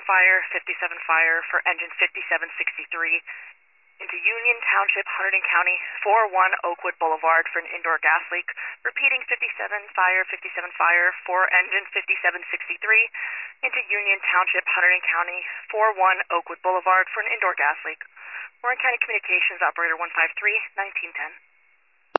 fire, 57 fire for engine 5763 into Union Township, Hunterdon County, 41 Oakwood Boulevard for an indoor gas leak. Repeating 57 fire for engine 5763 into Union Township, Hunterdon County, 41 Oakwood Boulevard for an indoor gas leak. Warren County Communications Operator 153, 1910.